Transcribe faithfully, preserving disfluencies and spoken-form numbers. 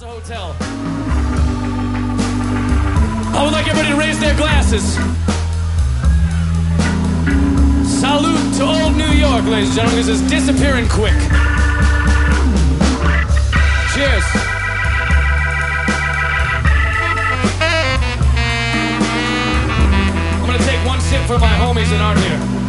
Plaza Hotel. I would like everybody to raise their glasses. Salute to old New York, ladies and gentlemen. This is disappearing quick. Cheers. I'm gonna take one sip for my homies in art here.